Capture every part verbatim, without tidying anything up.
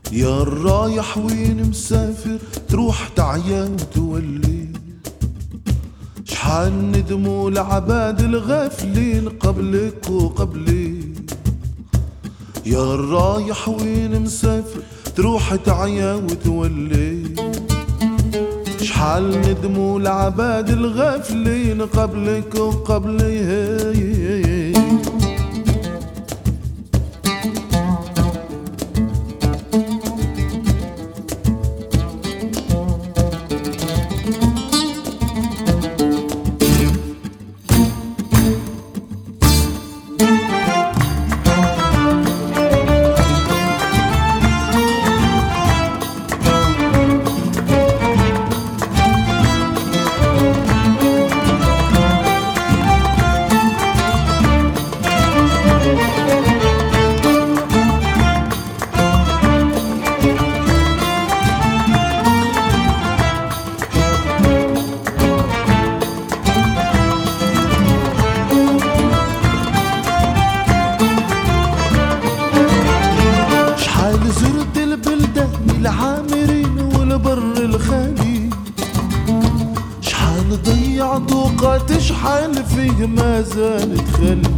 يا الرايح وين مسافر تروح تعيا وتولي، شحال ندموا العباد الغافلين قبلك وقبلي. يا الرايح وين مسافر تروح تعيا وتولي، شحال ندموا العباد الغافلين قبلك وقبلي. زرت البلدان العامرين والبر الخالي، شحال ضيعت وقت شحال فيه ما زال تخلي.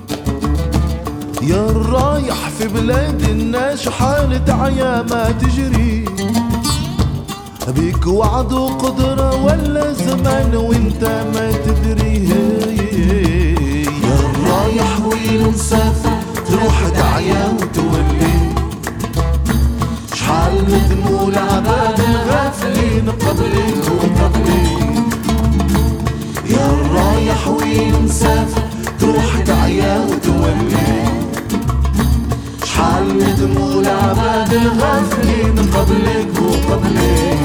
يا الرايح في بلاد الناس شحال تعيا ما تجري، بيك وعد وقدرة ولا زمان وانت ما تدري. يا الرايح وين مسافر تروح تعيا وتولي، شحال ندموا العباد الغافلين قبلك وقبلي. يا الرايح وين مسافر تروح تعيا وتولي، شحال ندموا العباد الغافلين قبلك وقبلي.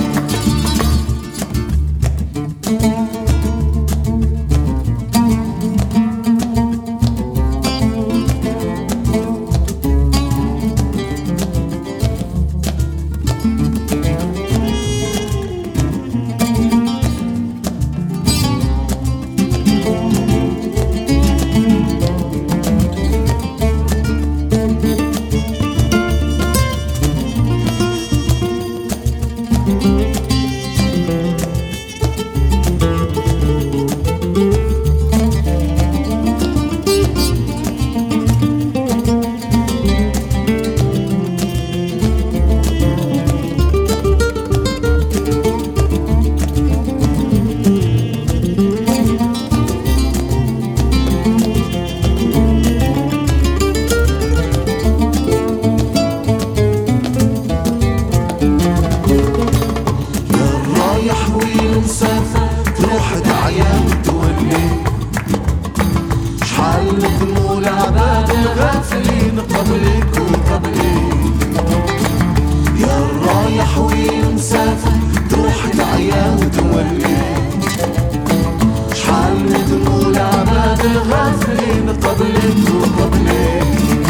تروح تعيا وتولي، شحال ندموا العباد الغافلين قبلك وقبلي. يا الرايح وين مسافر تروح تعيا وتولي، شحال ندموا العباد الغافلين قبلك وقبلي.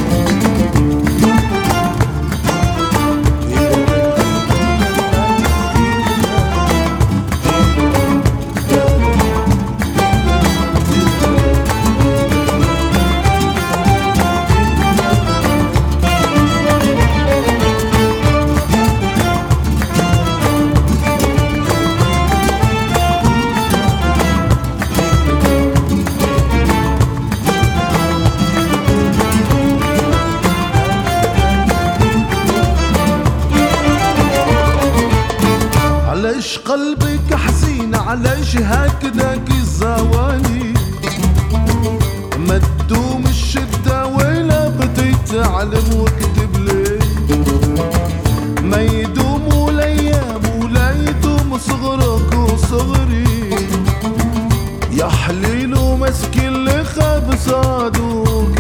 علاش قلبك حزين علاش هكذاك الزواني، ما تدوم الشدة ولا بديت تعلم واكتب لي، ما يدوم الايام ولا يدوم صغرك وصغري. يا حليل ومسكين اللي خاب صادوك